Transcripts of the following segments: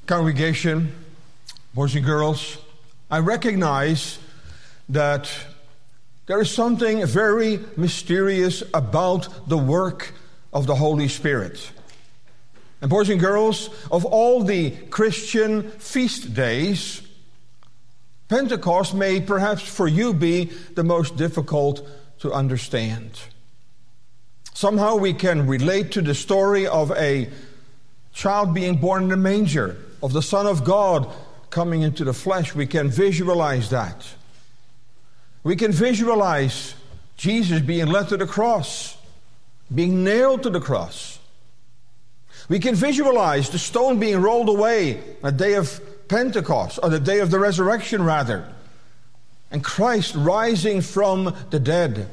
Congregation, boys and girls, I recognize that there is something very mysterious about the work of the Holy Spirit. And boys and girls, of all the Christian feast days, Pentecost may perhaps for you be the most difficult to understand. Somehow we can relate to the story of a child being born in a manger, of the Son of God coming into the flesh. We can visualize that. We can visualize Jesus being led to the cross, being nailed to the cross. We can visualize the stone being rolled away on the day of Pentecost, or the day of the resurrection rather, and Christ rising from the dead.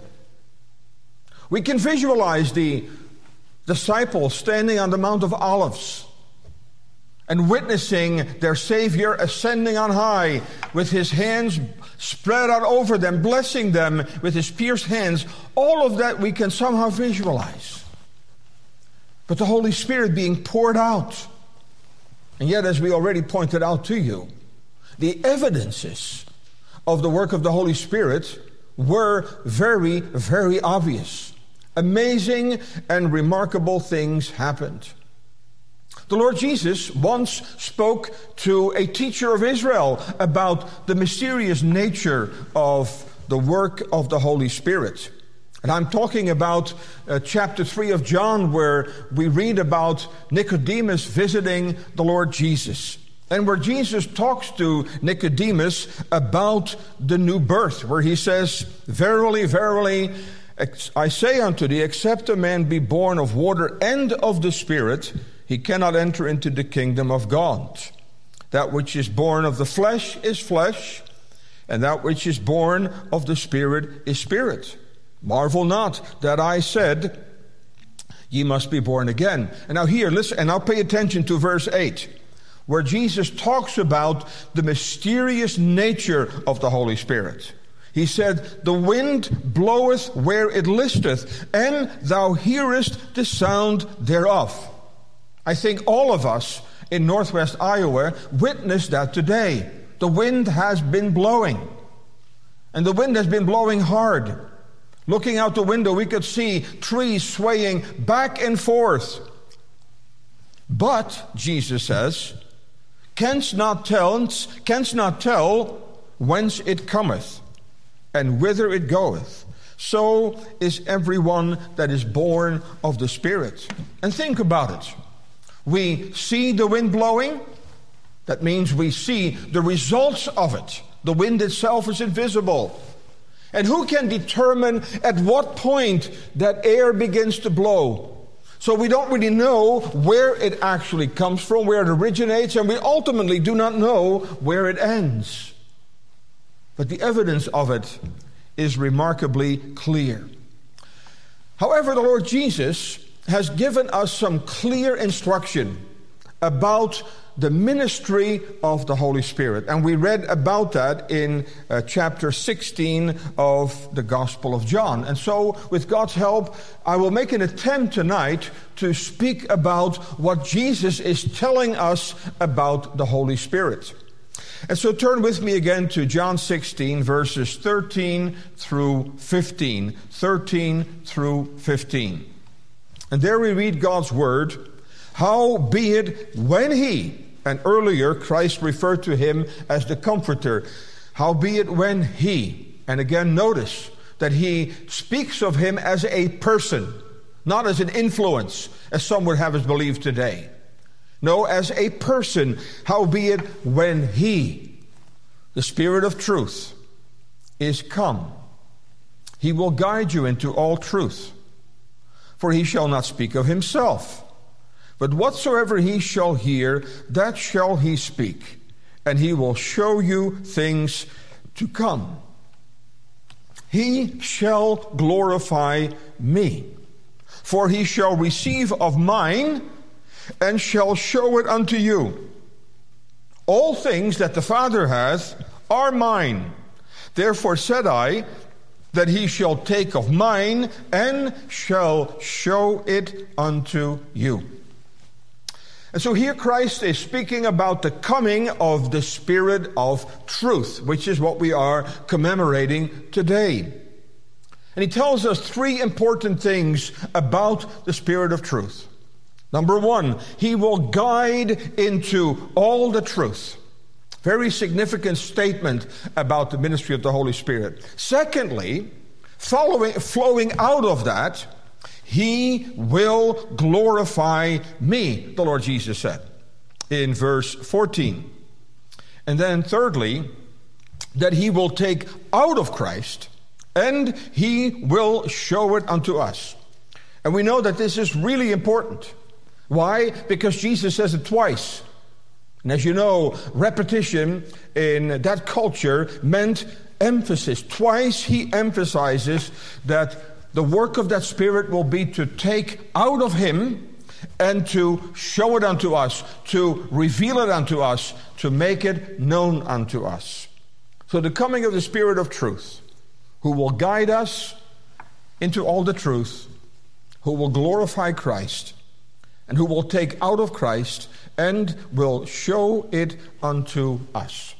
We can visualize the disciples standing on the Mount of Olives and witnessing their Savior ascending on high with his hands spread out over them, blessing them with his pierced hands. All of that we can somehow visualize. But the Holy Spirit being poured out. And yet, as we already pointed out to you, the evidences of the work of the Holy Spirit were very, very obvious. Amazing and remarkable things happened. The Lord Jesus once spoke to a teacher of Israel about the mysterious nature of the work of the Holy Spirit. And I'm talking about chapter 3 of John, where we read about Nicodemus visiting the Lord Jesus. And where Jesus talks to Nicodemus about the new birth, where he says, "Verily, verily, I say unto thee, except a man be born of water and of the Spirit, he cannot enter into the kingdom of God. That which is born of the flesh is flesh, and that which is born of the Spirit is spirit. Marvel not that I said, ye must be born again." And now here, listen, and now pay attention to verse 8, where Jesus talks about the mysterious nature of the Holy Spirit. He said, "The wind bloweth where it listeth, and thou hearest the sound thereof." I think all of us in Northwest Iowa witness that today. The wind has been blowing. And the wind has been blowing hard. Looking out the window, we could see trees swaying back and forth. But, Jesus says, canst not tell whence it cometh, and whither it goeth. So is everyone that is born of the Spirit. And think about it. We see the wind blowing. That means we see the results of it. The wind itself is invisible. And who can determine at what point that air begins to blow? So we don't really know where it actually comes from, where it originates, and we ultimately do not know where it ends. But the evidence of it is remarkably clear. However, the Lord Jesus has given us some clear instruction about the ministry of the Holy Spirit. And we read about that in chapter 16 of the Gospel of John. And so, with God's help, I will make an attempt tonight to speak about what Jesus is telling us about the Holy Spirit. And so turn with me again to John 16, verses 13 through 15. 13 through 15. And there we read God's word, "Howbeit when he," and earlier Christ referred to him as the Comforter, "howbeit when he," and again notice that he speaks of him as a person, not as an influence, as some would have us believe today. No, as a person. "Howbeit when he, the Spirit of truth, is come, he will guide you into all truth. For he shall not speak of himself, but whatsoever he shall hear, that shall he speak, and he will show you things to come. He shall glorify me, for he shall receive of mine, and shall show it unto you. All things that the Father hath are mine. Therefore said I, that he shall take of mine, and shall show it unto you." And so here Christ is speaking about the coming of the Spirit of truth, which is what we are commemorating today. And he tells us three important things about the Spirit of truth. Number one, he will guide into all the truth. Very significant statement about the ministry of the Holy Spirit. Secondly, flowing out of that, he will glorify me, the Lord Jesus said in verse 14. And then thirdly, that he will take out of Christ and he will show it unto us. And we know that this is really important. Why? Because Jesus says it twice. And as you know, repetition in that culture meant emphasis. Twice he emphasizes that the work of that Spirit will be to take out of him and to show it unto us, to reveal it unto us, to make it known unto us. So the coming of the Spirit of truth, who will guide us into all the truth, who will glorify Christ, and who will take out of Christ and will show it unto us.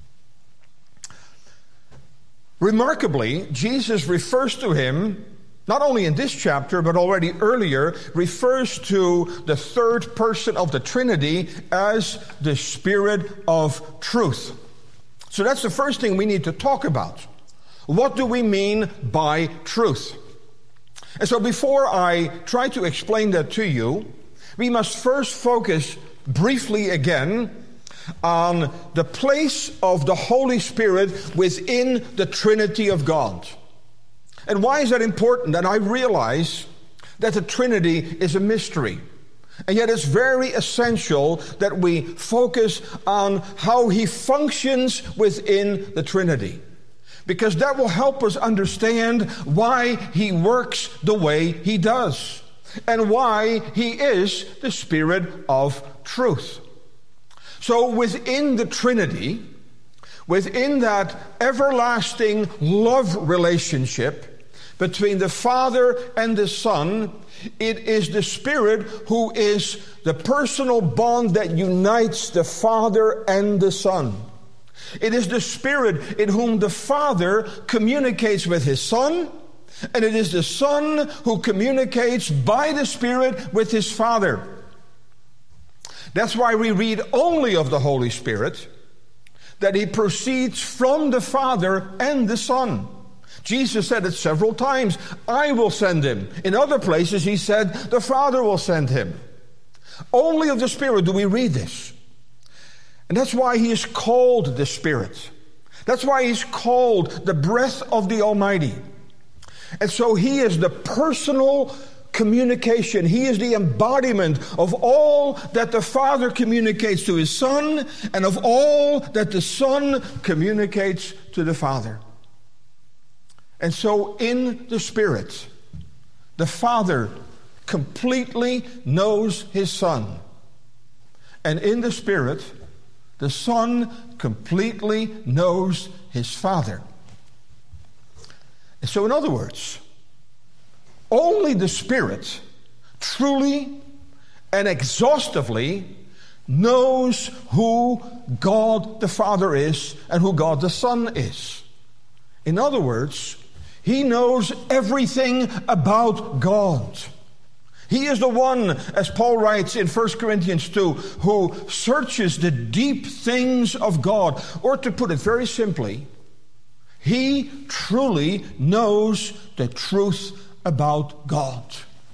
Remarkably, Jesus refers to him, not only in this chapter, but already earlier, refers to the third person of the Trinity as the Spirit of truth. So that's the first thing we need to talk about. What do we mean by truth? And so before I try to explain that to you, we must first focus briefly again on the place of the Holy Spirit within the Trinity of God. And why is that important? And I realize that the Trinity is a mystery. And yet it's very essential that we focus on how he functions within the Trinity. Because that will help us understand why he works the way he does. And why he is the Spirit of truth. So within the Trinity, within that everlasting love relationship between the Father and the Son, it is the Spirit who is the personal bond that unites the Father and the Son. It is the Spirit in whom the Father communicates with his Son, and it is the Son who communicates by the Spirit with his Father. That's why we read only of the Holy Spirit, that he proceeds from the Father and the Son. Jesus said it several times, I will send him. In other places he said, the Father will send him. Only of the Spirit do we read this. And that's why he is called the Spirit. That's why he's called the breath of the Almighty. And so he is the personal communication. He is the embodiment of all that the Father communicates to his Son and of all that the Son communicates to the Father. And so in the Spirit, the Father completely knows his Son. And in the Spirit, the Son completely knows his Father. And so in other words, only the Spirit truly and exhaustively knows who God the Father is and who God the Son is. In other words, he knows everything about God. He is the one, as Paul writes in 1 Corinthians 2, who searches the deep things of God. Or to put it very simply, he truly knows the truth about God.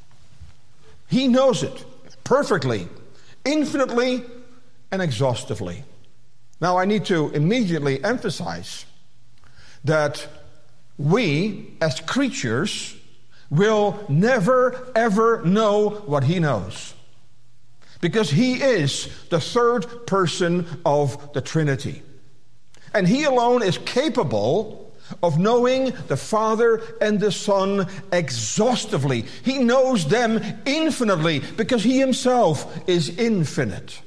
He knows it perfectly, infinitely, and exhaustively. Now I need to immediately emphasize that we, as creatures, will never ever know what he knows. Because he is the third person of the Trinity. And he alone is capable of knowing the Father and the Son exhaustively. He knows them infinitely because he himself is infinite.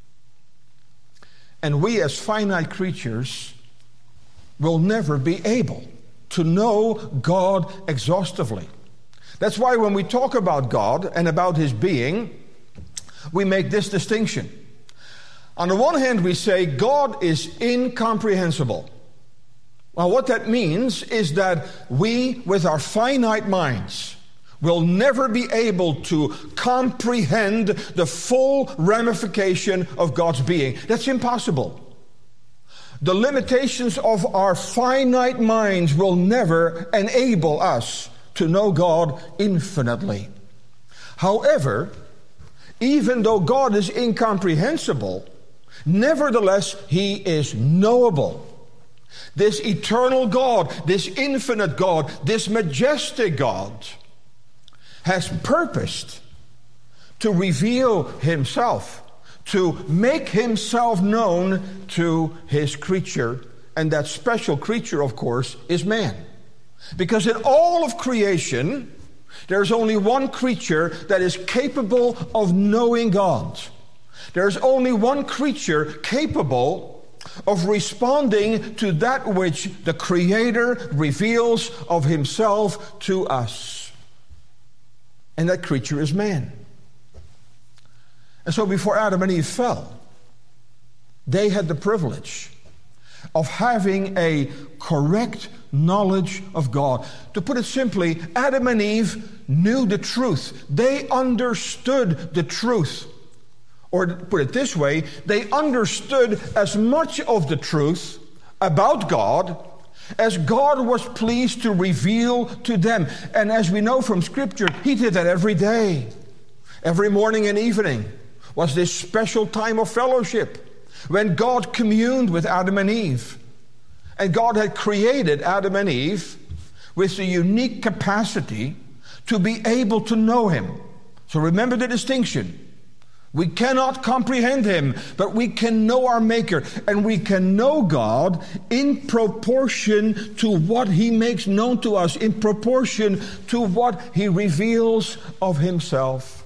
And we as finite creatures will never be able to know God exhaustively. That's why when we talk about God and about his being, we make this distinction. On the one hand, we say God is incomprehensible. Well, what that means is that we, with our finite minds, will never be able to comprehend the full ramification of God's being. That's impossible. The limitations of our finite minds will never enable us to know God infinitely. However, even though God is incomprehensible, nevertheless, He is knowable. This eternal God, this infinite God, this majestic God has purposed to reveal Himself, to make Himself known to His creature. And that special creature, of course, is man. Because in all of creation, there's only one creature that is capable of knowing God. There's only one creature capable of responding to that which the Creator reveals of Himself to us. And that creature is man. And so before Adam and Eve fell, they had the privilege of having a correct knowledge of God. To put it simply, Adam and Eve knew the truth. They understood the truth. Or to put it this way, they understood as much of the truth about God as God was pleased to reveal to them. And as we know from Scripture, He did that every day. Every morning and evening was this special time of fellowship when God communed with Adam and Eve. And God had created Adam and Eve with the unique capacity to be able to know Him. So remember the distinction. We cannot comprehend Him, but we can know our Maker. And we can know God in proportion to what He makes known to us, in proportion to what He reveals of Himself.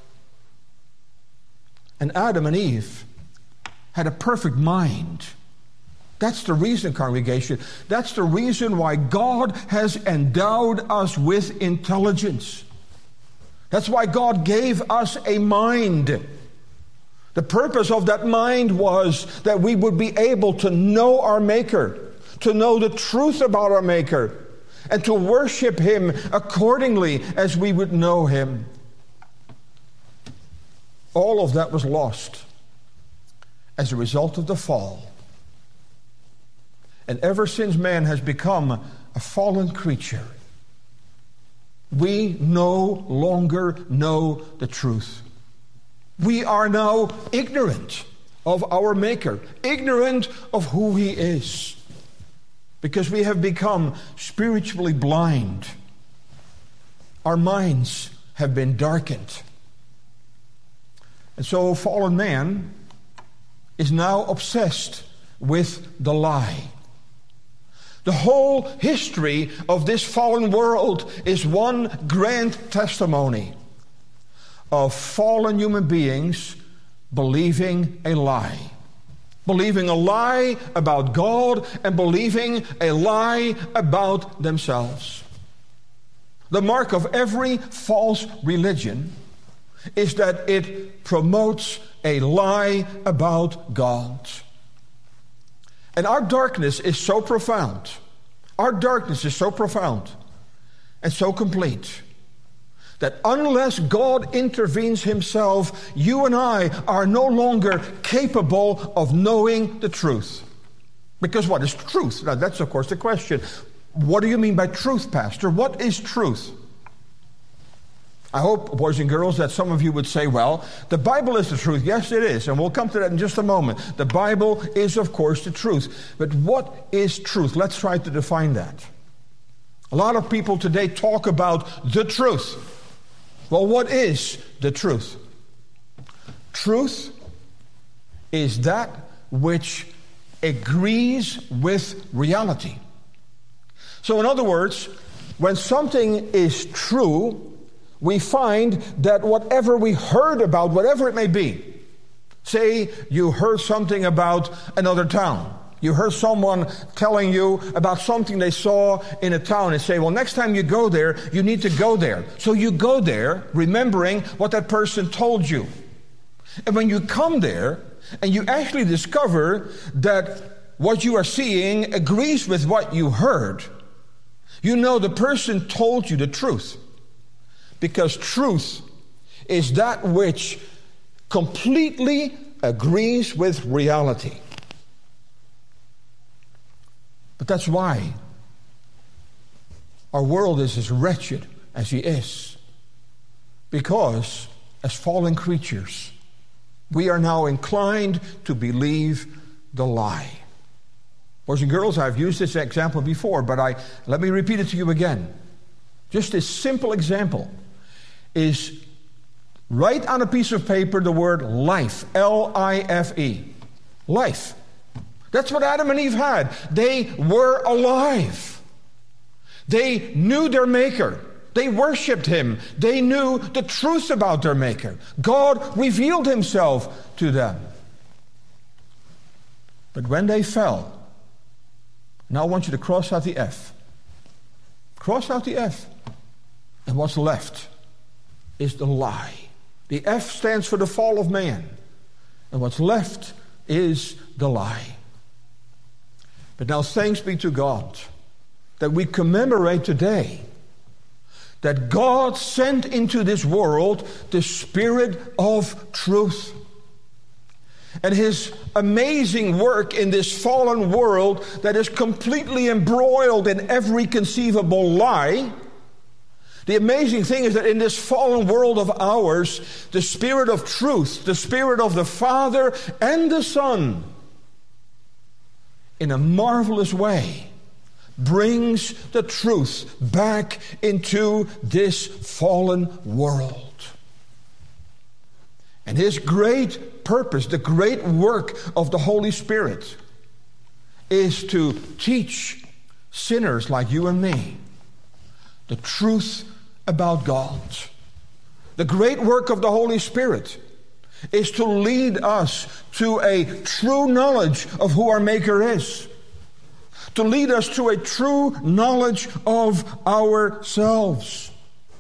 And Adam and Eve had a perfect mind. That's the reason, congregation. That's the reason why God has endowed us with intelligence. That's why God gave us a mind. The purpose of that mind was that we would be able to know our Maker, to know the truth about our Maker, and to worship Him accordingly as we would know Him. All of that was lost as a result of the fall. And ever since man has become a fallen creature, we no longer know the truth. We are now ignorant of our Maker, ignorant of who He is, because we have become spiritually blind. Our minds have been darkened. And so fallen man is now obsessed with the lie. The whole history of this fallen world is one grand testimony of fallen human beings believing a lie. Believing a lie about God and believing a lie about themselves. The mark of every false religion is that it promotes a lie about God. And our darkness is so profound. Our darkness is so profound and so complete that unless God intervenes Himself, you and I are no longer capable of knowing the truth. Because what is truth? Now that's of course the question. What do you mean by truth, Pastor? What is truth? I hope, boys and girls, that some of you would say, well, the Bible is the truth. Yes, it is. And we'll come to that in just a moment. The Bible is, of course, the truth. But what is truth? Let's try to define that. A lot of people today talk about the truth. Well, what is the truth? Truth is that which agrees with reality. So in other words, when something is true, we find that whatever we heard about, whatever it may be, say you heard something about another town. You heard someone telling you about something they saw in a town and say, well, next time you go there, you need to go there. So you go there remembering what that person told you. And when you come there and you actually discover that what you are seeing agrees with what you heard, you know the person told you the truth. Because truth is that which completely agrees with reality. But that's why our world is as wretched as it is. Because as fallen creatures, we are now inclined to believe the lie. Boys and girls, I've used this example before, but let me repeat it to you again. Just this simple example is write on a piece of paper the word life, L-I-F-E. Life. That's what Adam and Eve had. They were alive. They knew their Maker. They worshiped Him. They knew the truth about their Maker. God revealed Himself to them. But when they fell, now I want you to cross out the F. Cross out the F. And what's left is the lie. The F stands for the fall of man. And what's left is the lie. But now thanks be to God that we commemorate today that God sent into this world the Spirit of truth. And His amazing work in this fallen world that is completely embroiled in every conceivable lie. The amazing thing is that in this fallen world of ours, the Spirit of truth, the Spirit of the Father and the Son, in a marvelous way, brings the truth back into this fallen world. And His great purpose, the great work of the Holy Spirit, is to teach sinners like you and me the truth about God. The great work of the Holy Spirit is to lead us to a true knowledge of who our Maker is. To lead us to a true knowledge of ourselves.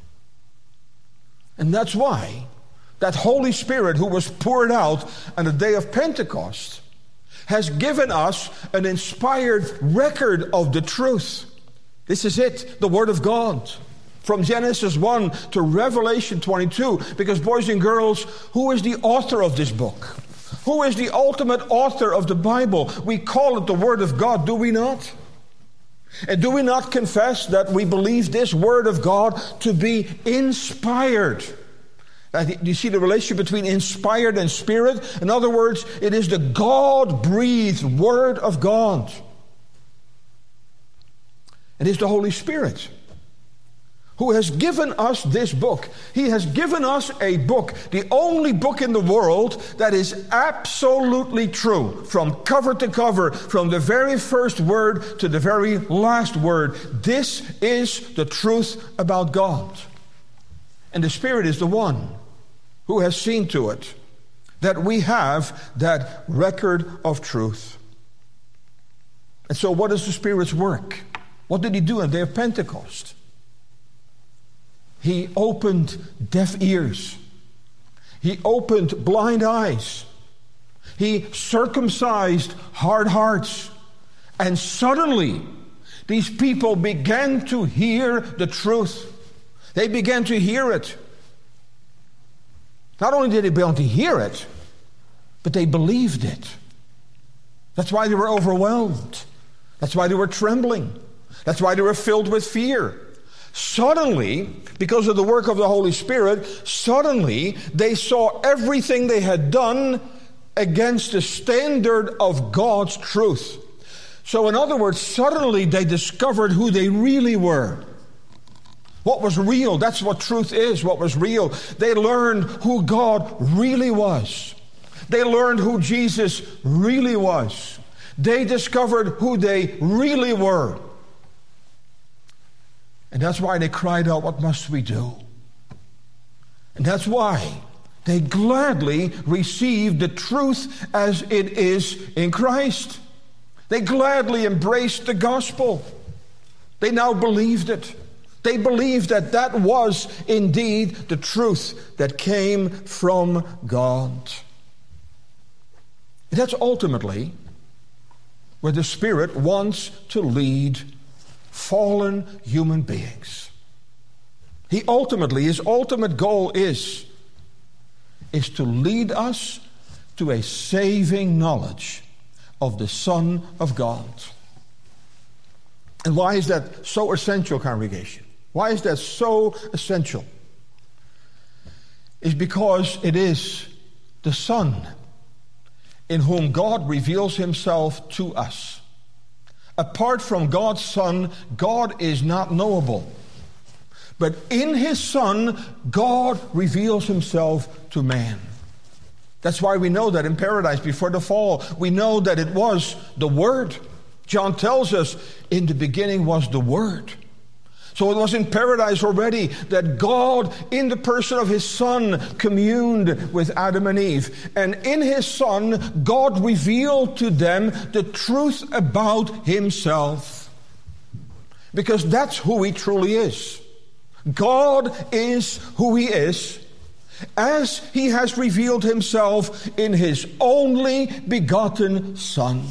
And that's why that Holy Spirit who was poured out on the day of Pentecost has given us an inspired record of the truth. This is it, the Word of God. From Genesis 1 to Revelation 22. Because boys and girls, who is the author of this book? Who is the ultimate author of the Bible? We call it the Word of God, do we not? And do we not confess that we believe this Word of God to be inspired? Do you see the relationship between inspired and spirit? In other words, it is the God-breathed Word of God. It is the Holy Spirit who has given us this book. He has given us a book, the only book in the world that is absolutely true, from cover to cover, from the very first word to the very last word. This is the truth about God. And the Spirit is the one who has seen to it that we have that record of truth. And so what is the Spirit's work? What did He do on the day of Pentecost? He opened deaf ears. He opened blind eyes. He circumcised hard hearts. And suddenly, these people began to hear the truth. They began to hear it. Not only did they begin to hear it, but they believed it. That's why they were overwhelmed. That's why they were trembling. That's why they were filled with fear. Suddenly, because of the work of the Holy Spirit, suddenly they saw everything they had done against the standard of God's truth. So in other words, suddenly they discovered who they really were. What was real? That's what truth is, what was real. They learned who God really was. They learned who Jesus really was. They discovered who they really were. And that's why they cried out, what must we do? And that's why they gladly received the truth as it is in Christ. They gladly embraced the gospel. They now believed it. They believed that that was indeed the truth that came from God. And that's ultimately where the Spirit wants to lead fallen human beings. His ultimate goal is to lead us to a saving knowledge of the Son of God. And why is that so essential, congregation? Why is that so essential? It's because it is the Son in whom God reveals himself to us. Apart from God's Son, God is not knowable. But in his Son, God reveals himself to man. That's why we know that in paradise before the fall, we know that it was the Word. John tells us, in the beginning was the Word. So it was in paradise already that God, in the person of his Son, communed with Adam and Eve. And in his Son, God revealed to them the truth about himself. Because that's who he truly is. God is who he is, as he has revealed himself in his only begotten Son.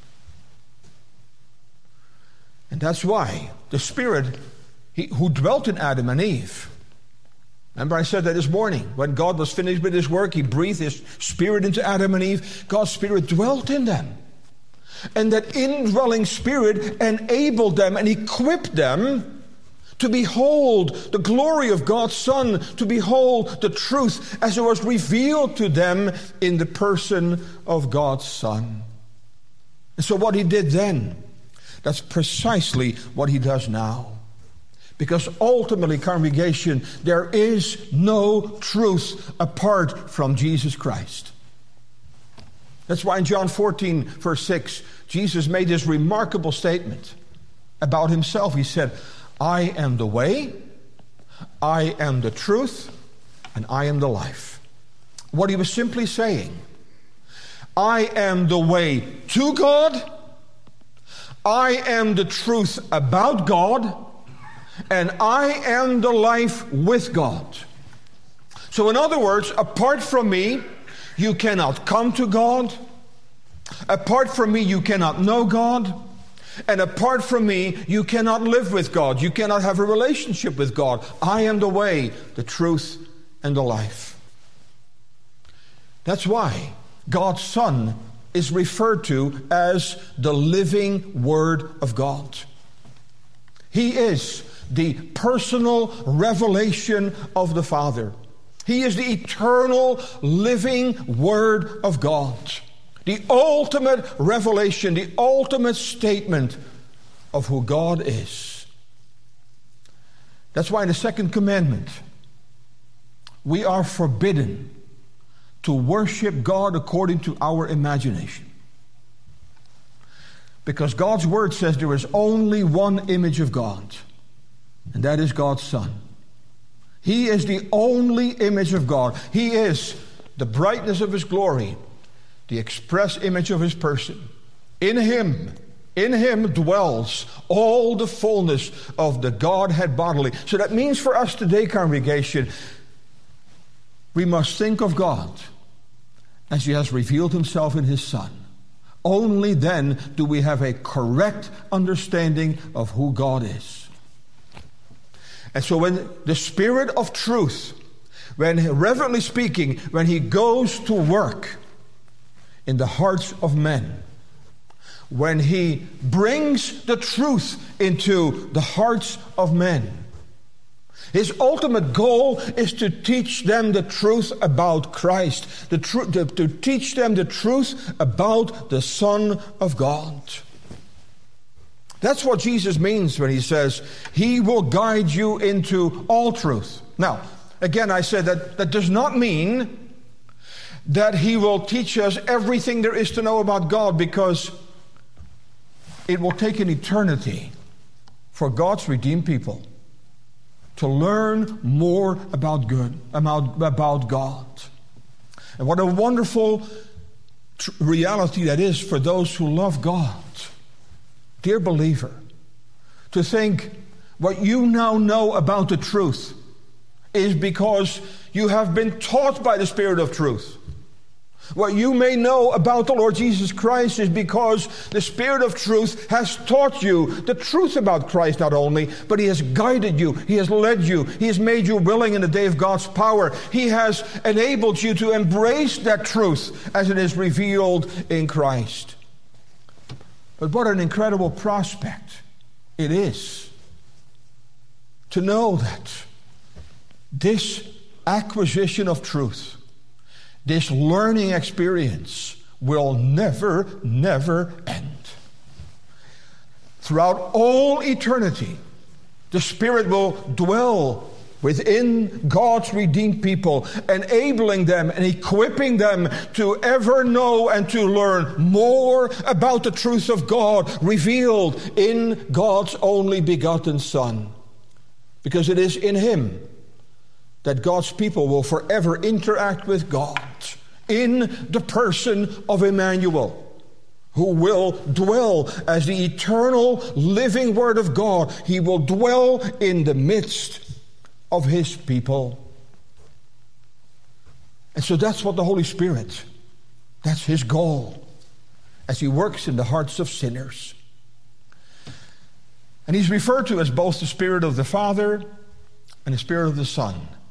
And that's why the Spirit who dwelt in Adam and Eve, remember I said that this morning, when God was finished with his work, he breathed his Spirit into Adam and Eve. God's Spirit dwelt in them. And that indwelling Spirit enabled them and equipped them to behold the glory of God's Son, to behold the truth as it was revealed to them in the person of God's Son. And so what he did then, that's precisely what he does now. Because ultimately, congregation, there is no truth apart from Jesus Christ. That's why in John 14, verse 6, Jesus made this remarkable statement about himself. He said, I am the way, I am the truth, and I am the life. What he was simply saying, I am the way to God, I am the truth about God, and I am the life with God. So in other words, apart from me, you cannot come to God. Apart from me, you cannot know God. And apart from me, you cannot live with God. You cannot have a relationship with God. I am the way, the truth, and the life. That's why God's Son is referred to as the living Word of God. He is the personal revelation of the Father. He is the eternal living Word of God. The ultimate revelation, the ultimate statement of who God is. That's why in the second commandment, we are forbidden to worship God according to our imagination. Because God's Word says there is only one image of God, and that is God's Son. He is the only image of God. He is the brightness of his glory, the express image of his person. In him dwells all the fullness of the Godhead bodily. So that means for us today, congregation, we must think of God as he has revealed himself in his Son. Only then do we have a correct understanding of who God is. And so when the Spirit of truth, reverently speaking, when he goes to work in the hearts of men, when he brings the truth into the hearts of men, his ultimate goal is to teach them the truth about Christ, to teach them the truth about the Son of God. That's what Jesus means when he says, he will guide you into all truth. Now, again, I said that does not mean that he will teach us everything there is to know about God, because it will take an eternity for God's redeemed people to learn more about God. And what a wonderful reality that is for those who love God. Dear believer, to think, what you now know about the truth is because you have been taught by the Spirit of truth. What you may know about the Lord Jesus Christ is because the Spirit of truth has taught you the truth about Christ not only, but He has guided you, He has led you, He has made you willing in the day of God's power. He has enabled you to embrace that truth as it is revealed in Christ. But what an incredible prospect it is to know that this acquisition of truth, this learning experience will never, never end. Throughout all eternity, the Spirit will dwell within God's redeemed people, enabling them and equipping them to ever know and to learn more about the truth of God revealed in God's only begotten Son. Because it is in Him that God's people will forever interact with God in the person of Emmanuel, who will dwell as the eternal living Word of God. He will dwell in the midst of His people. And so that's what the Holy Spirit, that's His goal as He works in the hearts of sinners. And He's referred to as both the Spirit of the Father and the Spirit of the Son.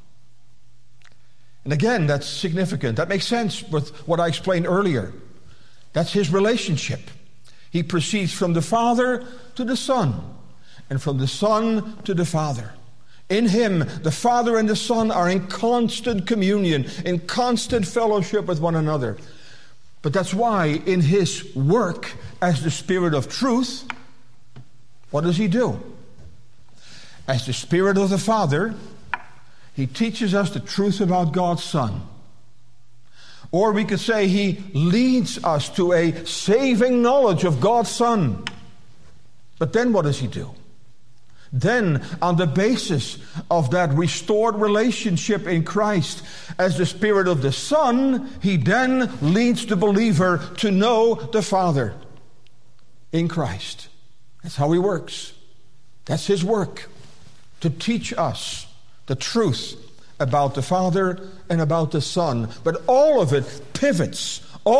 And again, that's significant. That makes sense with what I explained earlier. That's His relationship. He proceeds from the Father to the Son, and from the Son to the Father. In Him, the Father and the Son are in constant communion, in constant fellowship with one another. But that's why in His work as the Spirit of truth, what does He do? As the Spirit of the Father, He teaches us the truth about God's Son. Or we could say He leads us to a saving knowledge of God's Son. But then what does He do? Then, on the basis of that restored relationship in Christ as the Spirit of the Son, He then leads the believer to know the Father in Christ. That's how He works. That's His work, to teach us the truth about the Father and about the Son. But all of it pivots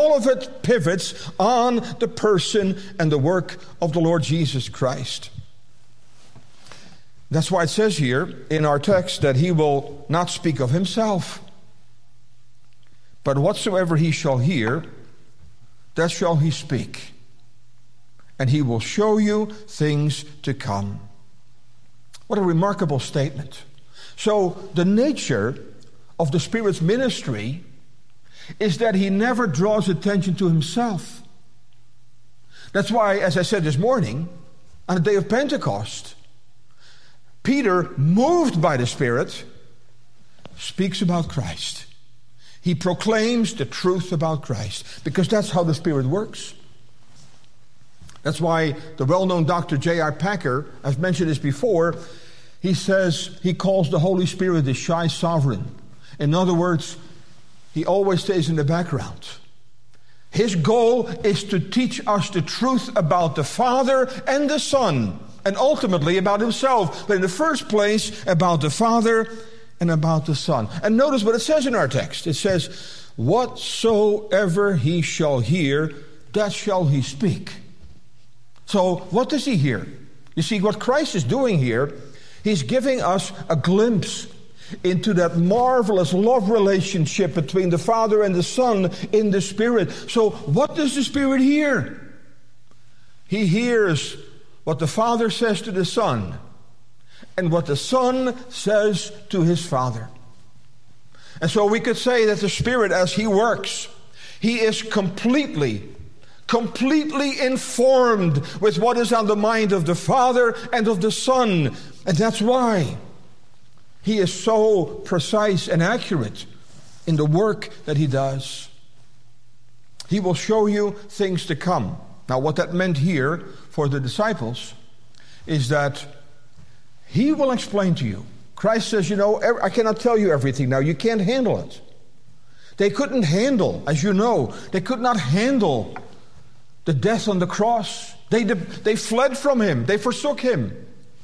on the person and the work of the Lord Jesus Christ. That's why it says here in our text that He will not speak of Himself, but whatsoever He shall hear, that shall He speak, and He will show you things to come. What a remarkable statement. So the nature of the Spirit's ministry is that He never draws attention to Himself. That's why, as I said this morning, on the day of Pentecost, Peter, moved by the Spirit, speaks about Christ. He proclaims the truth about Christ, because that's how the Spirit works. That's why the well-known Dr. J.I. Packer, I've mentioned this before, he says he calls the Holy Spirit the shy sovereign. In other words, He always stays in the background. His goal is to teach us the truth about the Father and the Son, and ultimately about Himself. But in the first place, about the Father and about the Son. And notice what it says in our text. It says, whatsoever He shall hear, that shall He speak. So what does He hear? You see, what Christ is doing here, He's giving us a glimpse into that marvelous love relationship between the Father and the Son in the Spirit. So what does the Spirit hear? He hears what the Father says to the Son, and what the Son says to His Father. And so we could say that the Spirit, as He works, He is completely informed with what is on the mind of the Father and of the Son. And that's why He is so precise and accurate in the work that He does. He will show you things to come. Now, what that meant here for the disciples is that He will explain to you. Christ says, I cannot tell you everything now. You can't handle it. They couldn't handle, as you know, they could not handle the death on the cross. They fled from Him. They forsook Him.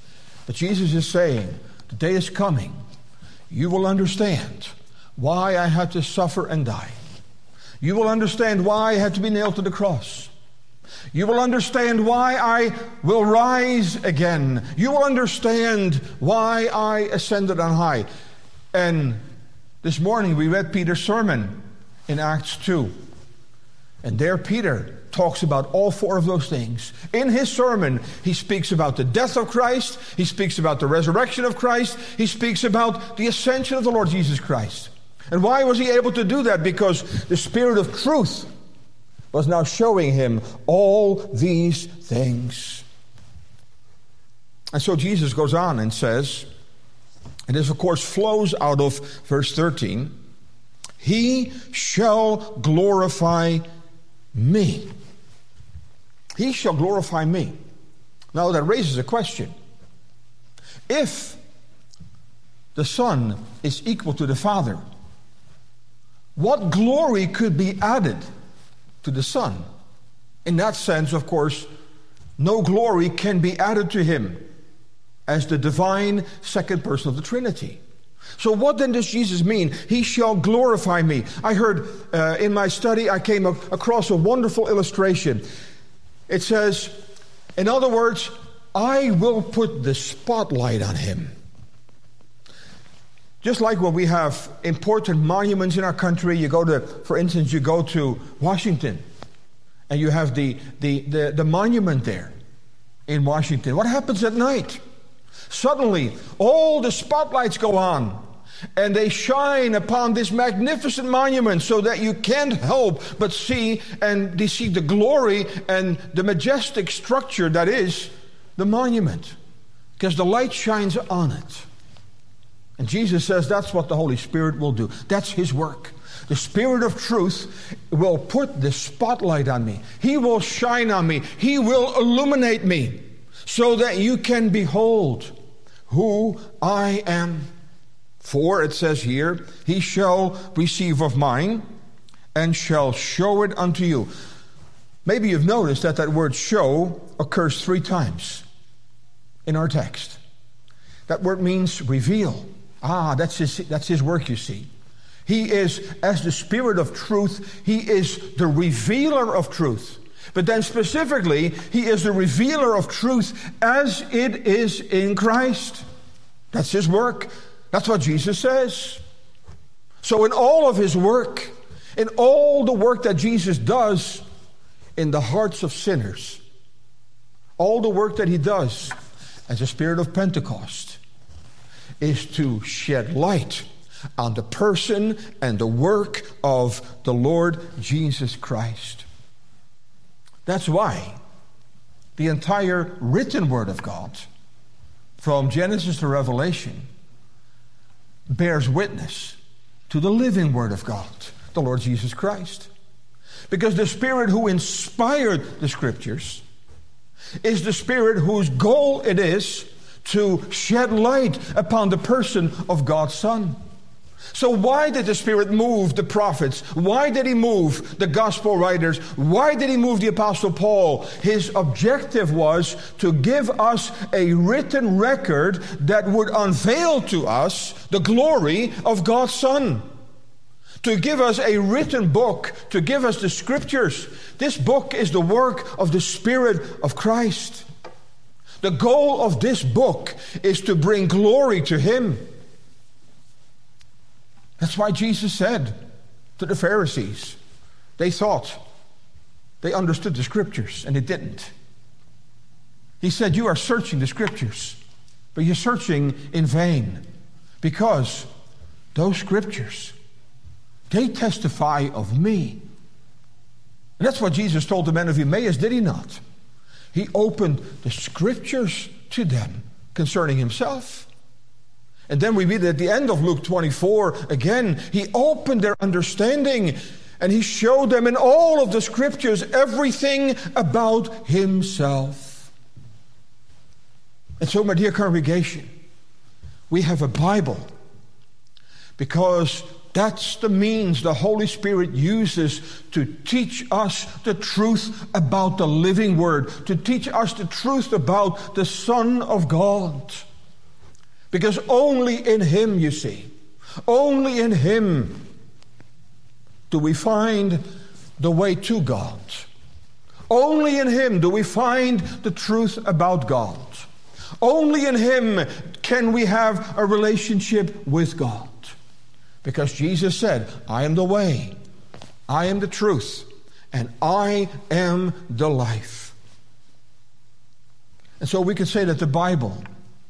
But Jesus is saying, the day is coming, you will understand why I had to suffer and die. You will understand why I had to be nailed to the cross. You will understand why I will rise again. You will understand why I ascended on high. And this morning we read Peter's sermon in Acts 2. And there Peter talks about all four of those things. In his sermon, he speaks about the death of Christ. He speaks about the resurrection of Christ. He speaks about the ascension of the Lord Jesus Christ. And why was he able to do that? Because the Spirit of truth was now showing him all these things. And so Jesus goes on and says, and this of course flows out of verse 13, he shall glorify me. He shall glorify me. Now that raises a question. If the Son is equal to the Father, what glory could be added to the Son? In that sense, of course, no glory can be added to him as the divine second person of the Trinity. So what then does Jesus mean? He shall glorify me. I heard in my study, I came across a wonderful illustration. It says, in other words, I will put the spotlight on him. Just like when we have important monuments in our country, you go to, for instance, you go to Washington, and you have the monument there in Washington. What happens at night? Suddenly, all the spotlights go on, and they shine upon this magnificent monument so that you can't help but see the glory and the majestic structure that is the monument, because the light shines on it. And Jesus says that's what the Holy Spirit will do. That's his work. The Spirit of truth will put the spotlight on me. He will shine on me. He will illuminate me so that you can behold who I am. For it says here, he shall receive of mine and shall show it unto you. Maybe you've noticed that word show occurs 3 times in our text. That word means reveal. That's his work, you see. He is, as the Spirit of truth, he is the revealer of truth. But then specifically, he is the revealer of truth as it is in Christ. That's his work. That's what Jesus says. So in all of his work, in all the work that Jesus does in the hearts of sinners, all the work that he does as a Spirit of Pentecost is to shed light on the person and the work of the Lord Jesus Christ. That's why the entire written Word of God, from Genesis to Revelation, bears witness to the living Word of God, the Lord Jesus Christ. Because the Spirit who inspired the Scriptures is the Spirit whose goal it is to shed light upon the person of God's Son. So why did the Spirit move the prophets? Why did he move the gospel writers? Why did he move the Apostle Paul? His objective was to give us a written record that would unveil to us the glory of God's Son. To give us a written book, to give us the Scriptures. This book is the work of the Spirit of Christ. The goal of this book is to bring glory to him. That's why Jesus said to the Pharisees, they thought they understood the Scriptures, and they didn't. He said, you are searching the Scriptures, but you're searching in vain, because those Scriptures, they testify of me. And that's what Jesus told the men of Emmaus, did he not? He opened the Scriptures to them concerning himself. And then we read at the end of Luke 24, again, he opened their understanding and he showed them in all of the Scriptures everything about himself. And so, my dear congregation, we have a Bible because that's the means the Holy Spirit uses to teach us the truth about the living Word, to teach us the truth about the Son of God. Because only in Him, you see, only in Him do we find the way to God. Only in Him do we find the truth about God. Only in Him can we have a relationship with God. Because Jesus said, I am the way, I am the truth, and I am the life. And so we can say that the Bible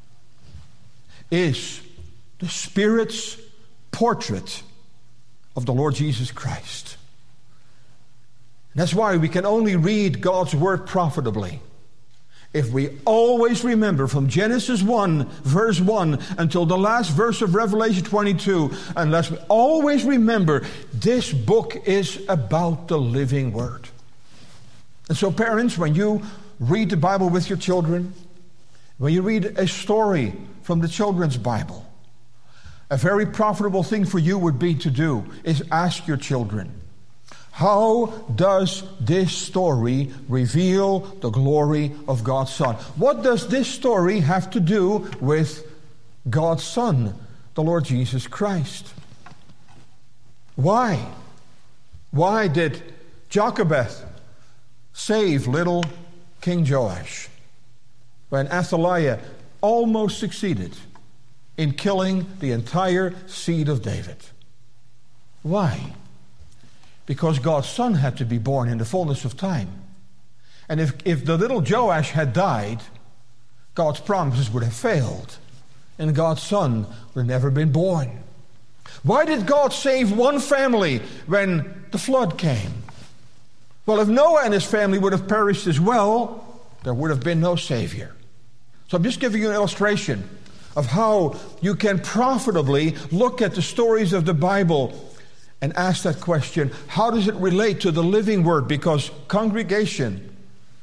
is the Spirit's portrait of the Lord Jesus Christ. And that's why we can only read God's Word profitably if we always remember from Genesis 1, verse 1, until the last verse of Revelation 22, unless we always remember this book is about the living Word. And so parents, when you read the Bible with your children, when you read a story from the children's Bible, a very profitable thing for you would be to do is ask your children, how does this story reveal the glory of God's Son? What does this story have to do with God's Son, the Lord Jesus Christ? Why? Why did Jochebed save little King Joash when Athaliah almost succeeded in killing the entire seed of David? Why? Because God's Son had to be born in the fullness of time. And if the little Joash had died, God's promises would have failed, and God's Son would have never been born. Why did God save one family when the flood came? Well, if Noah and his family would have perished as well, there would have been no Savior. So I'm just giving you an illustration of how you can profitably look at the stories of the Bible and ask that question, how does it relate to the living Word? Because congregation,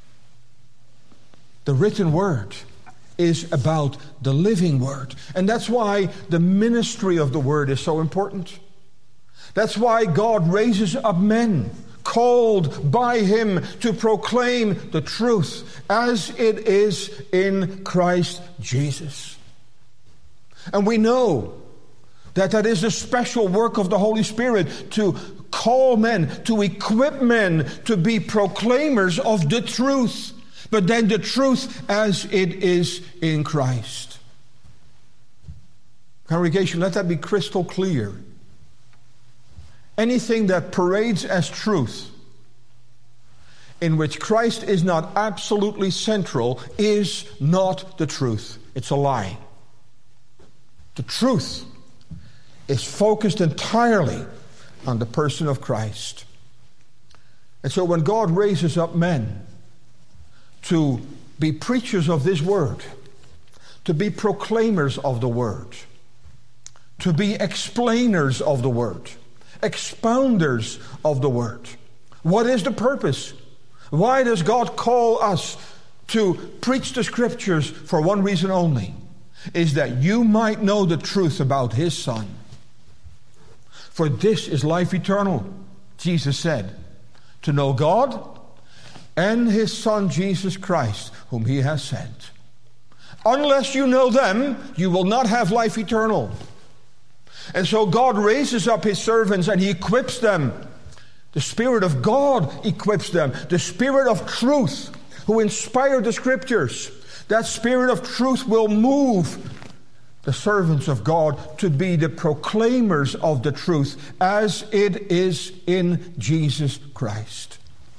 the written Word is about the living Word. And that's why the ministry of the Word is so important. That's why God raises up men called by Him to proclaim the truth as it is in Christ Jesus. And we know that is the special work of the Holy Spirit, to call men, to equip men to be proclaimers of the truth, but then the truth as it is in Christ. Congregation, let that be crystal clear. Anything that parades as truth, in which Christ is not absolutely central, is not the truth. It's a lie. The truth is focused entirely on the person of Christ. And so when God raises up men to be preachers of this Word, to be proclaimers of the Word, to be explainers of the Word, expounders of the Word, what is the purpose? Why does God call us to preach the Scriptures? For one reason only, is that you might know the truth about His Son. For this is life eternal, Jesus said, to know God and His Son Jesus Christ, whom He has sent. Unless you know them, you will not have life eternal. And so God raises up His servants and He equips them. The Spirit of God equips them. The Spirit of truth, who inspired the Scriptures. That Spirit of truth will move the servants of God to be the proclaimers of the truth as it is in Jesus Christ.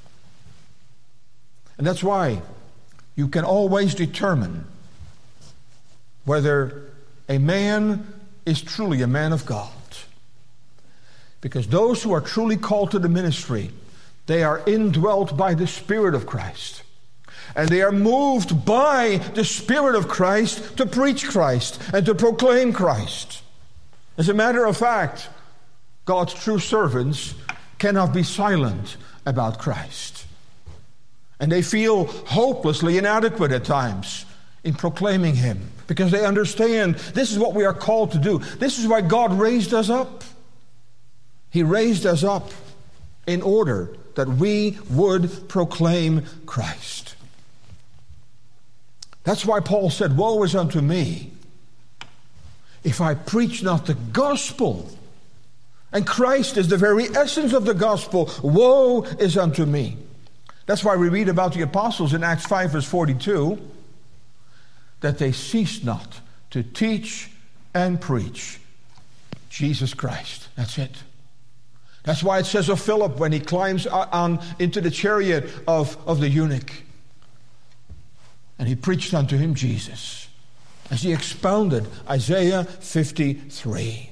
And that's why you can always determine whether a man is truly a man of God. Because those who are truly called to the ministry, they are indwelt by the Spirit of Christ. And they are moved by the Spirit of Christ to preach Christ and to proclaim Christ. As a matter of fact, God's true servants cannot be silent about Christ. And they feel hopelessly inadequate at times in proclaiming Him, because they understand this is what we are called to do. This is why God raised us up. He raised us up in order that we would proclaim Christ. That's why Paul said, "Woe is unto me, if I preach not the gospel, and Christ is the very essence of the gospel, woe is unto me. That's why we read about the apostles in Acts 5 verse 42, that they ceased not to teach and preach Jesus Christ. That's it. That's why it says of Philip when he climbs on into the chariot of the eunuch, and he preached unto him Jesus, as he expounded Isaiah 53.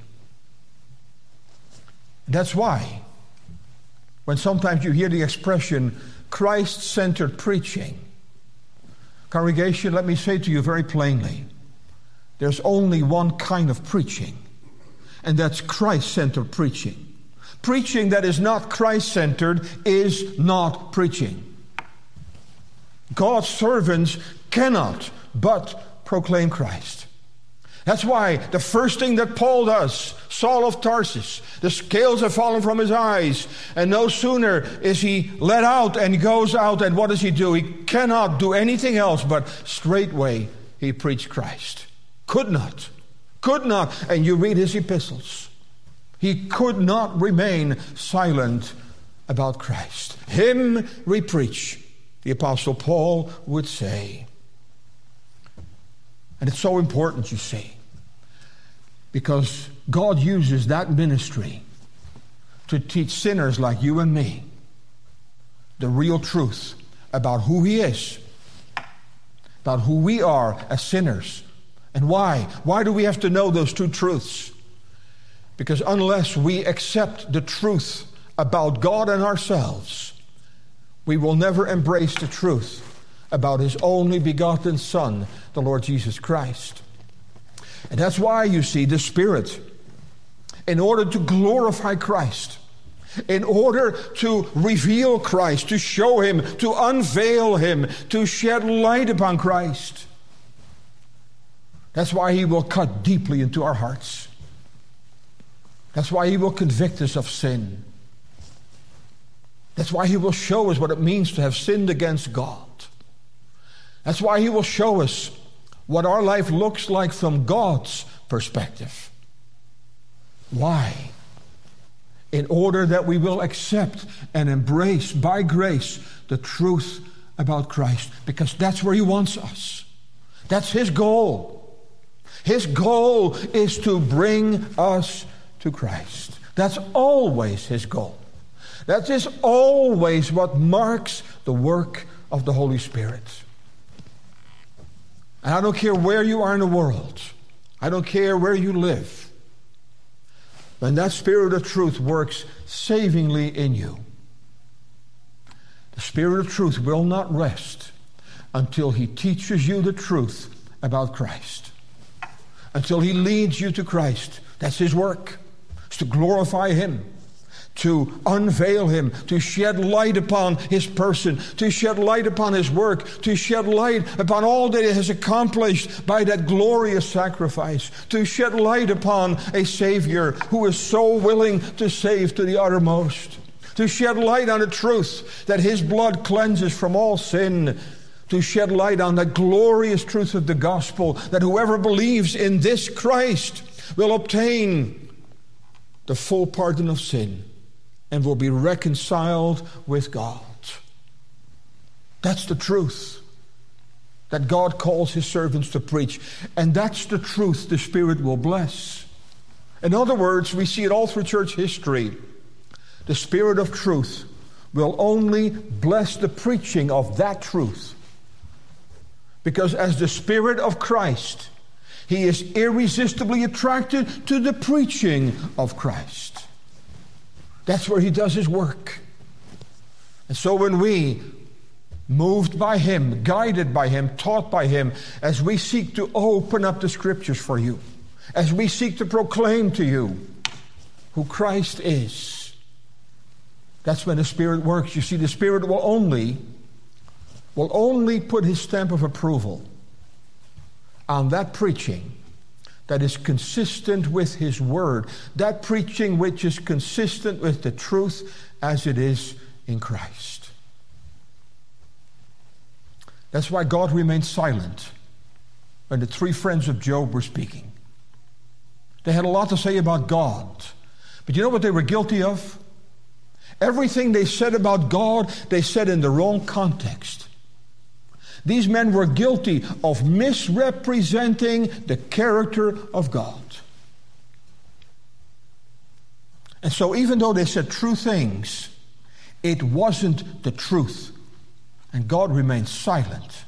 That's why when sometimes you hear the expression Christ-centered preaching, congregation, let me say to you very plainly, there's only one kind of preaching, and that's Christ-centered preaching. Preaching that is not Christ-centered is not preaching. God's servants cannot but proclaim Christ. That's why the first thing that Paul does, Saul of Tarsus, the scales have fallen from his eyes, and no sooner is he let out and goes out, and what does he do? He cannot do anything else, but straightway he preached Christ. Could not. And you read his epistles. He could not remain silent about Christ. Him we preach, the Apostle Paul would say. And it's so important, you see, because God uses that ministry to teach sinners like you and me the real truth about who He is, about who we are as sinners. And why? Why do we have to know those two truths? Because unless we accept the truth about God and ourselves, we will never embrace the truth about His only begotten Son, the Lord Jesus Christ. And that's why, you see, the Spirit, in order to glorify Christ, in order to reveal Christ, to show Him, to unveil Him, to shed light upon Christ, that's why He will cut deeply into our hearts. That's why He will convict us of sin. That's why He will show us what it means to have sinned against God. That's why He will show us what our life looks like from God's perspective. Why? In order that we will accept and embrace by grace the truth about Christ. Because that's where He wants us. That's His goal. His goal is to bring us to Christ. That's always His goal. That is always what marks the work of the Holy Spirit. And I don't care where you are in the world. I don't care where you live. When that Spirit of truth works savingly in you, the Spirit of truth will not rest until He teaches you the truth about Christ. Until He leads you to Christ. That's His work. It's to glorify Him, to unveil Him, to shed light upon His person, to shed light upon His work, to shed light upon all that He has accomplished by that glorious sacrifice, to shed light upon a Savior who is so willing to save to the uttermost, to shed light on the truth that His blood cleanses from all sin, to shed light on the glorious truth of the gospel that whoever believes in this Christ will obtain the full pardon of sin and will be reconciled with God. That's the truth that God calls His servants to preach. And that's the truth the Spirit will bless. In other words, we see it all through church history. The Spirit of truth will only bless the preaching of that truth. Because as the Spirit of Christ, He is irresistibly attracted to the preaching of Christ. That's where He does His work. And so when we, moved by Him, guided by Him, taught by Him, as we seek to open up the Scriptures for you, as we seek to proclaim to you who Christ is, that's when the Spirit works. You see, the Spirit will only put His stamp of approval on that preaching that is consistent with His Word, that preaching which is consistent with the truth as it is in Christ. That's why God remained silent when the three friends of Job were speaking. They had a lot to say about God. But you know what they were guilty of? Everything they said about God, they said in the wrong context. These men were guilty of misrepresenting the character of God. And so even though they said true things, it wasn't the truth. And God remained silent.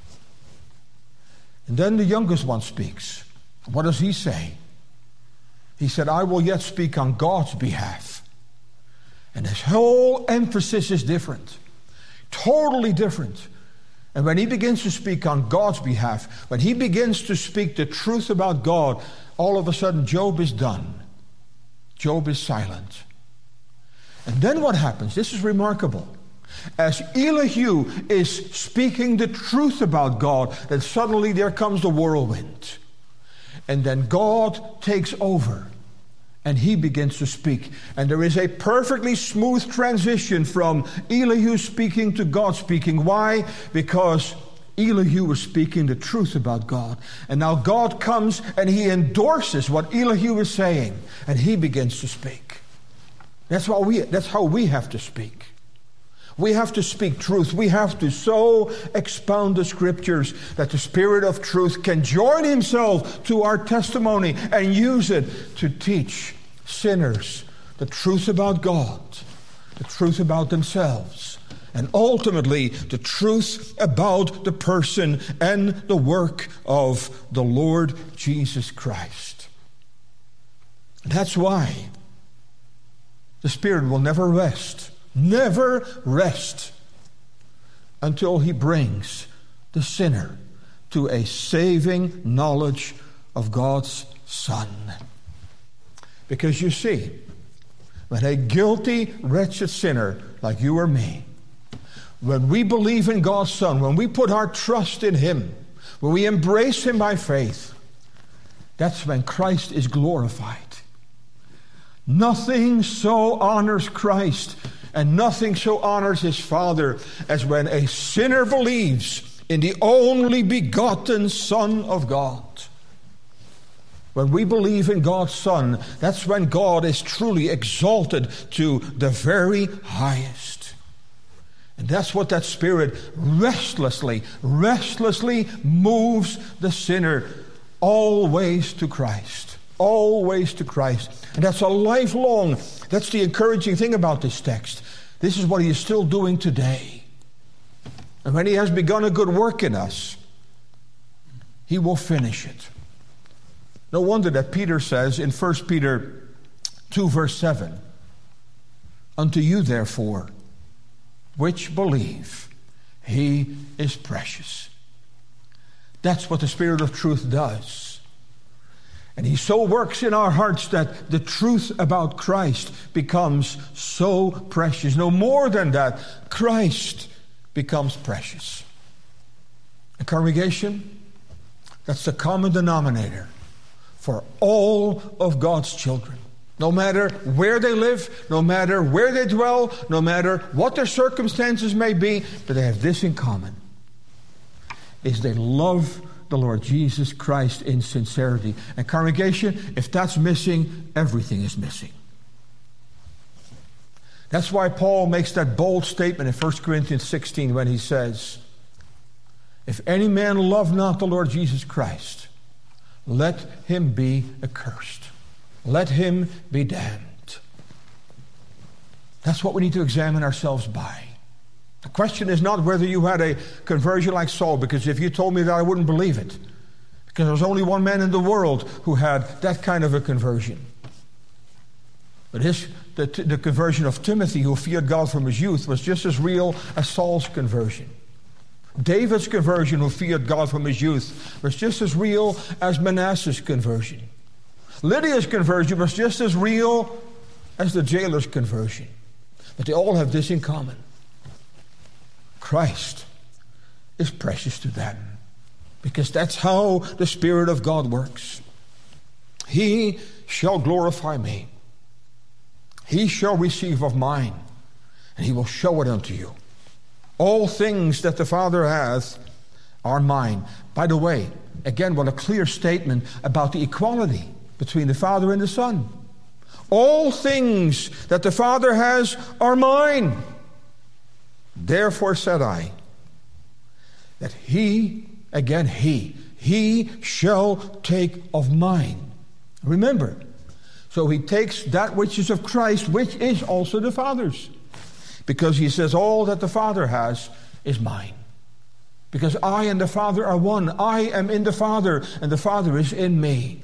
And then the youngest one speaks. What does he say? He said, I will yet speak on God's behalf. And his whole emphasis is different. Totally different. And when he begins to speak on God's behalf, when he begins to speak the truth about God, all of a sudden Job is done. Job is silent. And then what happens? This is remarkable. As Elihu is speaking the truth about God, then suddenly there comes the whirlwind. And then God takes over. And he begins to speak. And there is a perfectly smooth transition from Elihu speaking to God speaking. Why? Because Elihu was speaking the truth about God. And now God comes and he endorses what Elihu is saying. And he begins to speak. That's how we have to speak. We have to speak truth. We have to so expound the scriptures that the Spirit of truth can join himself to our testimony and use it to teach sinners the truth about God, the truth about themselves, and ultimately the truth about the person and the work of the Lord Jesus Christ. And that's why the Spirit will never rest until he brings the sinner to a saving knowledge of God's Son. Because you see, when a guilty, wretched sinner like you or me, when we believe in God's Son, when we put our trust in him, when we embrace him by faith, that's when Christ is glorified. Nothing so honors Christ and nothing so honors his Father as when a sinner believes in the only begotten Son of God. When we believe in God's Son, that's when God is truly exalted to the very highest. And that's what that Spirit restlessly moves the sinner always to Christ. Always to Christ. And that's a lifelong, that's the encouraging thing about this text. This is what he is still doing today. And when he has begun a good work in us, he will finish it. No wonder that Peter says in 1 Peter 2 verse 7, unto you therefore, which believe, he is precious. That's what the Spirit of truth does. And he so works in our hearts that the truth about Christ becomes so precious. No more than that, Christ becomes precious. A congregation, that's the common denominator for all of God's children. No matter where they live, no matter where they dwell, no matter what their circumstances may be, but they have this in common, is they love the Lord Jesus Christ in sincerity. And congregation, if that's missing, everything is missing. That's why Paul makes that bold statement in 1 Corinthians 16 when he says, if any man love not the Lord Jesus Christ, let him be accursed. Let him be damned. That's what we need to examine ourselves by. The question is not whether you had a conversion like Saul, because if you told me that, I wouldn't believe it. Because there was only one man in the world who had that kind of a conversion. But the conversion of Timothy, who feared God from his youth, was just as real as Saul's conversion. David's conversion, who feared God from his youth, was just as real as Manasseh's conversion. Lydia's conversion was just as real as the jailer's conversion. But they all have this in common. Christ is precious to them, because that's how the Spirit of God works. He shall glorify me. He shall receive of mine, and he will show it unto you. All things that the Father hath are mine. By the way, again, what a clear statement about the equality between the Father and the Son. All things that the Father has are mine. Therefore said I, that he shall take of mine. Remember, so he takes that which is of Christ, which is also the Father's. Because he says, all that the Father has is mine. Because I and the Father are one. I am in the Father, and the Father is in me.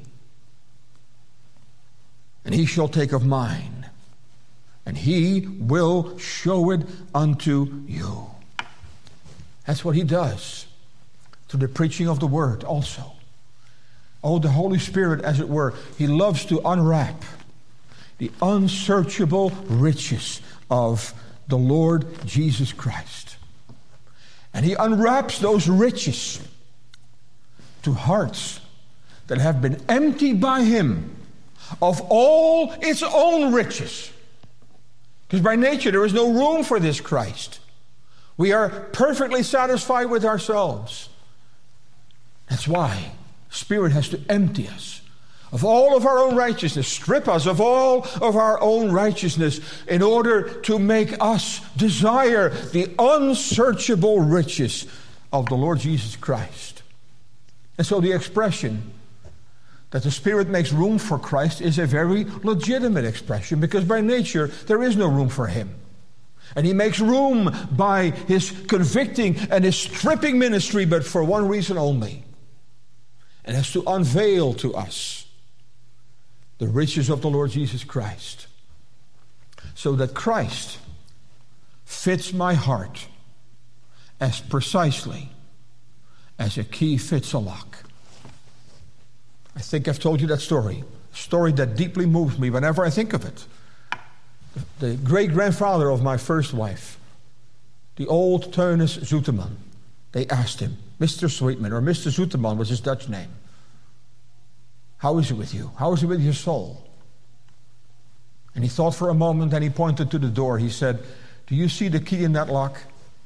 And he shall take of mine, and he will show it unto you. That's what he does through the preaching of the Word also. Oh, the Holy Spirit, as it were, he loves to unwrap the unsearchable riches of the Lord Jesus Christ. And he unwraps those riches to hearts that have been emptied by him of all its own riches. Because by nature there is no room for this Christ. We are perfectly satisfied with ourselves. That's why Spirit has to empty us of all of our own righteousness, strip us of all of our own righteousness in order to make us desire the unsearchable riches of the Lord Jesus Christ. And so the expression that the Spirit makes room for Christ is a very legitimate expression, because by nature there is no room for him. And he makes room by his convicting and his stripping ministry, but for one reason only. And has to unveil to us the riches of the Lord Jesus Christ, so that Christ fits my heart as precisely as a key fits a lock. I think I've told you that story, a story that deeply moves me whenever I think of it. The great-grandfather of my first wife, the old Teunis Zoeteman, they asked him, Mr. Sweetman, or Mr. Zoeteman was his Dutch name, how is it with you? How is it with your soul? And he thought for a moment, and he pointed to the door. He said, do you see the key in that lock?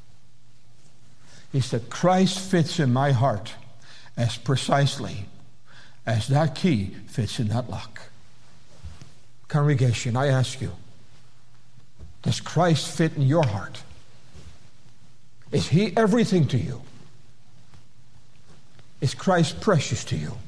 He said, Christ fits in my heart as precisely as that key fits in that lock. Congregation, I ask you, does Christ fit in your heart? Is he everything to you? Is Christ precious to you?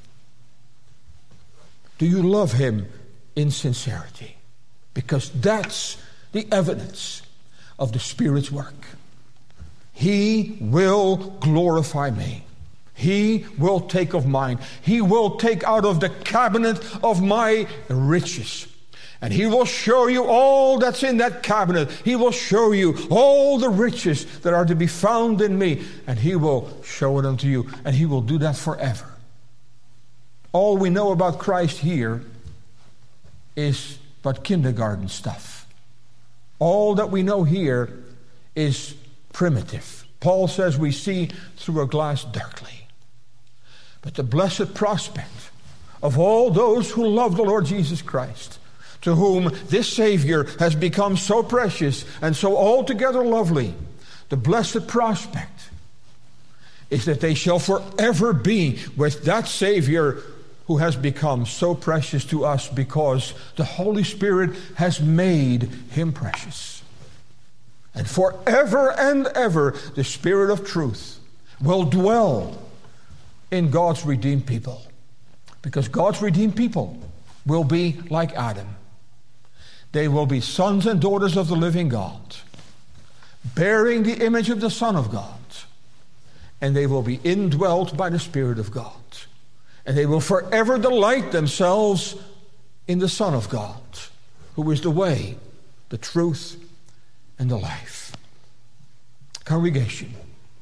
Do you love him in sincerity? Because that's the evidence of the Spirit's work. He will glorify me. He will take of mine. He will take out of the cabinet of my riches. And he will show you all that's in that cabinet. He will show you all the riches that are to be found in me. And he will show it unto you. And he will do that forever. All we know about Christ here is but kindergarten stuff. All that we know here is primitive. Paul says we see through a glass darkly. But the blessed prospect of all those who love the Lord Jesus Christ, to whom this Savior has become so precious and so altogether lovely, the blessed prospect is that they shall forever be with that Savior who has become so precious to us because the Holy Spirit has made him precious. And forever and ever, the Spirit of truth will dwell in God's redeemed people. Because God's redeemed people will be like Adam. They will be sons and daughters of the living God, bearing the image of the Son of God. And they will be indwelt by the Spirit of God. And they will forever delight themselves in the Son of God, who is the way, the truth, and the life. Congregation,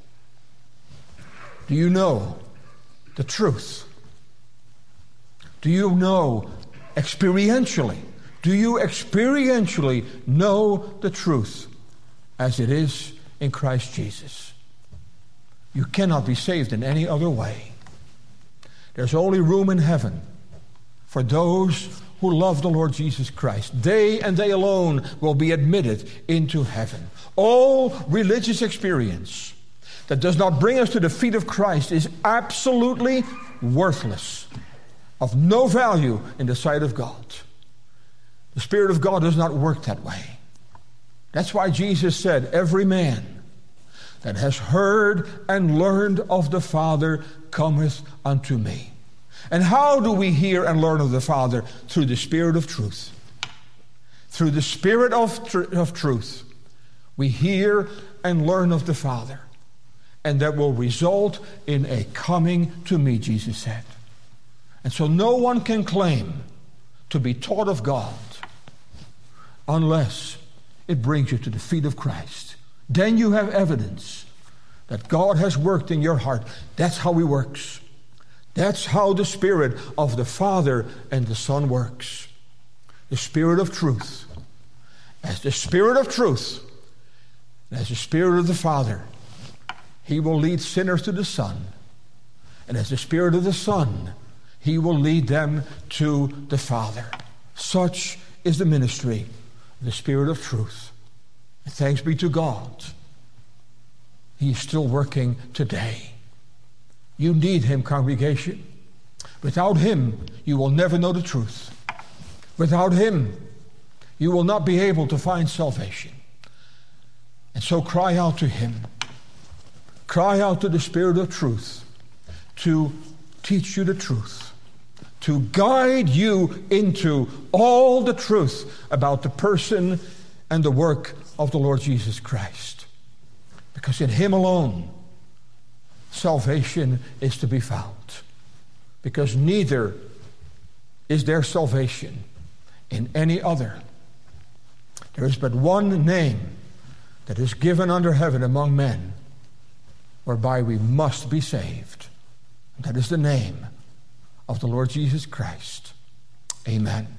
do you know the truth? Do you know experientially? Do you experientially know the truth as it is in Christ Jesus? You cannot be saved in any other way. There's only room in heaven for those who love the Lord Jesus Christ. They and they alone will be admitted into heaven. All religious experience that does not bring us to the feet of Christ is absolutely worthless of no value in the sight of God. The Spirit of God does not work that way. That's why Jesus said, every man that has heard and learned of the Father cometh unto me. And how do we hear and learn of the Father? Through the Spirit of truth. Through the Spirit of truth, we hear and learn of the Father. And that will result in a coming to me, Jesus said. And so no one can claim to be taught of God unless it brings you to the feet of Christ. Then you have evidence that God has worked in your heart. That's how He works. That's how the Spirit of the Father and the Son works. The Spirit of truth. As the Spirit of truth, as the Spirit of the Father, He will lead sinners to the Son. And as the Spirit of the Son, He will lead them to the Father. Such is the ministry of the Spirit of truth. And thanks be to God. He is still working today. You need Him, congregation. Without Him, you will never know the truth. Without Him, you will not be able to find salvation. And so cry out to Him. Cry out to the Spirit of truth to teach you the truth, to guide you into all the truth about the person and the work of the Lord Jesus Christ. Because in Him alone, salvation is to be found. Because neither is there salvation in any other. There is but one name that is given under heaven among men, whereby we must be saved. That is the name of the Lord Jesus Christ. Amen.